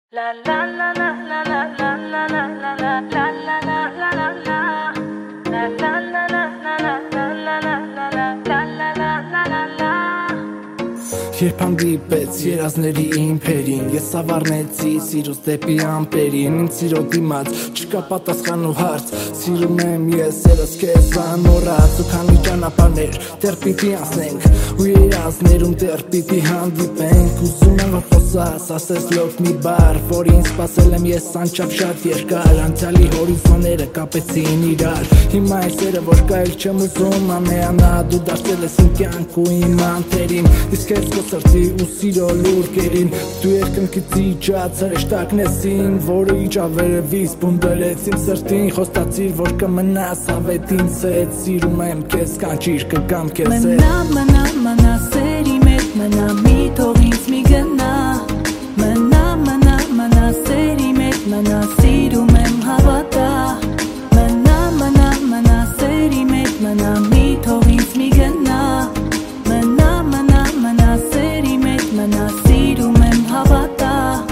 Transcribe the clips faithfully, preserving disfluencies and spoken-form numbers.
La la la la la la la la la la la la la la la la la La la la la la la la la la la la la la la la la Երբ հանդիպեց երազների իմպերին Ես ավառնեցի սիրուց դեպի ամպերին Ինձ սիրո դիմաց չկա պատասխան ու հարց Սիրում եմ ես երաս քեզ անորած Ու քանի ճանապարհներ դեռ պիտի անցնենք Ու երազներում դեռ պիտի հանդիպենք Ուզում եմ որ խոսաս ասես լոք մի բառ Որին սպասել եմ ես անչափ շատ երկար Անցյալի հորիզոնները կապեցին իրար Հիմա այս սերը որ կա էլ չեմ ուզում ամեանա Դու դարձել ես իմ կյանք ու իմ անթերին Իսկ ես սրտի ու սիրո լուրկերին Դու երկնքից իջած հրեշտակնեսին Որը իջավերևից բունդերեց իմ սրտին Խոստացիր որ կմնաս ավետին սետ Սիրում եմ քեզ կանչիր կգամ քեզ հետ Մնա, մնա, մնա սերի մեջ մնա Մի թող ինձ մի գնա Մնա, մնա, մնա սերի մեջ մնա Սիրում եմ հավատա Մնա, մնա, մնա սերի մեջ մնա Մի թող ինձ մի գնա Մնա, մնա, մնա սերի մեջ մնա Սիրում եմ հավատա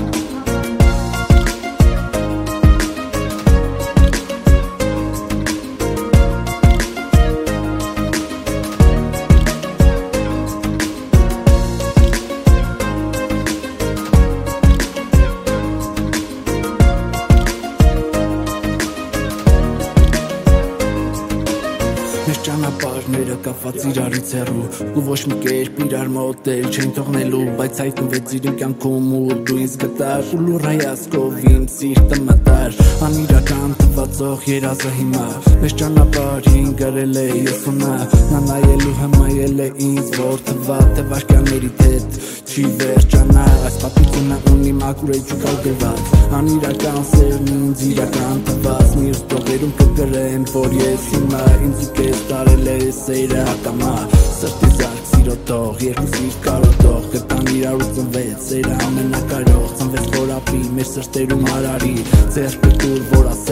Մեր ճանապարհները կապված իրարից հեռու Ու ոչ մի կերպ իրար մոտել չեն թողնելու Բայց հայտնվեց իմ կյանքում ու դու ինձ գտար Ու լուռ հայացքով իմ սիրտը մտար Անիրական թվացող երազը հիմա Մեր ճանապարհին գրել է ես ու նա Նա նայելու հմայել է ինձ որ թվա Թե վայրկյաններիդ հետ չի վերջանա Այս պատմությունը ունի մաքուր էջուկալ գրված Անիրական սերն ինձ իրական թվաց Մյուս տողերում կգրեն որ ես հիմա ինձ ու կեզ տարել է սերը ակամա Սրտի զարկ սիրո տող, երկու սիրտ կարոտող Կտան իրար ու ծնվեց սերը ամենակարող Ծնվեց որ ապրի մեր սրտերում արարի Ձեռքը տուր որ ասի